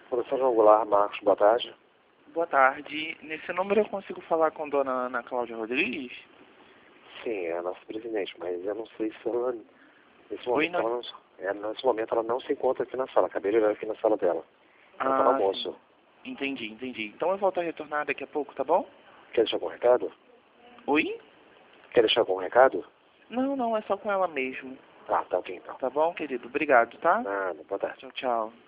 Produção João Goulart, Marcos, boa tarde. Boa tarde. Nesse número eu consigo falar com Dona Ana Cláudia Rodrigues? Sim, é a nossa presidente, mas eu não sei se ela, nesse Oi, momento, não. nesse momento ela não se encontra aqui na sala. Acabei de olhar aqui na sala dela. Ela está no almoço. Sim. Entendi. Então eu volto a retornar daqui a pouco, tá bom? Quer deixar algum recado? Oi? Quer deixar algum recado? Não, é só com ela mesmo. Ah, tá ok então. Tá bom, querido? Obrigado, tá? Nada, boa tarde. Tchau.